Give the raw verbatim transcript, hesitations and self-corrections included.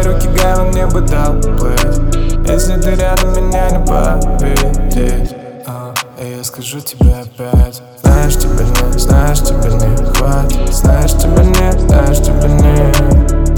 твои руки гавань мне бы дал плыть. Если ты рядом, меня не победить. а, И я скажу тебе опять: знаешь, тебе не, знаешь, тебе не хватит. Знаешь, тебе не, знаешь, тебе не.